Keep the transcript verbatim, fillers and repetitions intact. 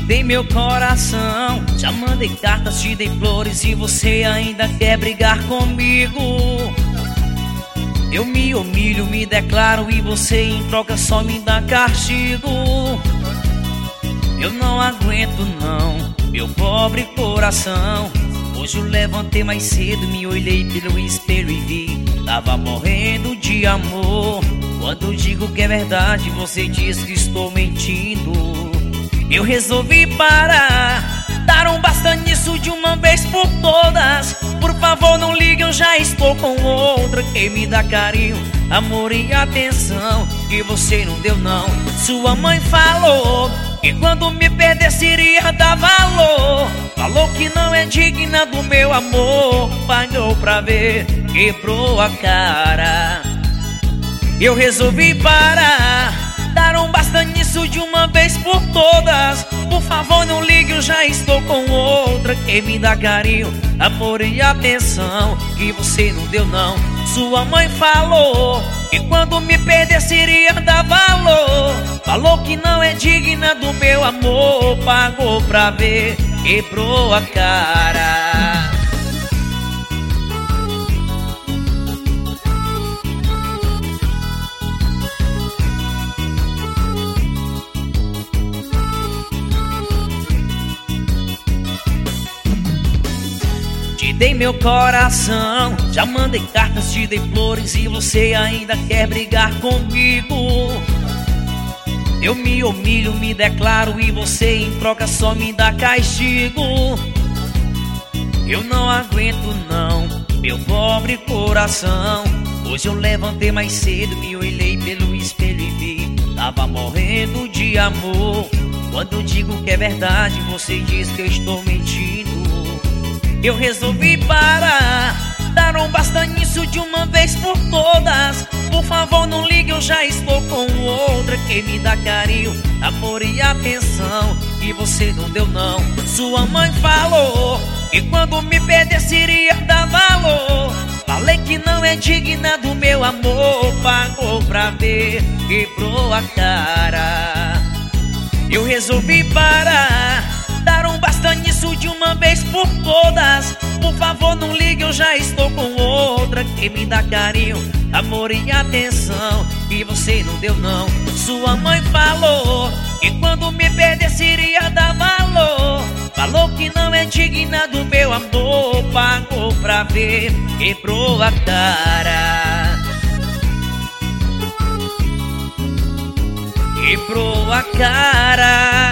dei meu coração, já mandei cartas, te dei flores e você ainda quer brigar comigo. Eu me humilho, me declaro e você em troca só me dá castigo. Eu não aguento não, meu pobre coração. Hoje eu levantei mais cedo, me olhei pelo espelho e vi, tava morrendo de amor. Quando eu digo que é verdade, você diz que estou mentindo. Eu resolvi parar, dar um basta nisso de uma vez por todas. Por favor não ligue, eu já estou com outra. Quem me dá carinho, amor e atenção que você não deu não. Sua mãe falou que quando me perdesse iria dar valor. Falou que não é digna do meu amor. Pagou pra ver, quebrou a cara. Eu resolvi parar, dar um basta nisso de uma vez por todas. Por favor não ligue, eu já estou com outra. Quem me dá carinho, amor e atenção que você não deu não. Sua mãe falou que quando me perdesse iria dar valor. Falou que não é digna do meu amor. Pagou pra ver, quebrou a cara. Te dei meu coração, já mandei cartas, te dei flores e você ainda quer brigar comigo. Eu me humilho, me declaro e você em troca só me dá castigo. Eu não aguento não, meu pobre coração. Hoje eu levantei mais cedo, me olhei pelo espelho e vi, tava morrendo de amor. Quando eu digo que é verdade, você diz que eu estou mentindo. Eu resolvi parar, dar um basta nisso de uma vez por todas. Por favor não ligue, eu já estou com outra. Quem me dá carinho, amor e atenção que você não deu não. Sua mãe falou que quando me perdesse iria dar valor. Falei que não é digna do meu amor. Pagou pra ver, quebrou a cara. Eu resolvi parar, dar um basta nisso de uma vez por todas. Por favor não ligue, eu já estou com outra. Quem me dá carinho, amor e atenção que você não deu não. Sua mãe falou que quando me perdesse iria dar valor. Falou que não é digna do meu amor. Pagou pra ver, quebrou a cara. Quebrou a cara.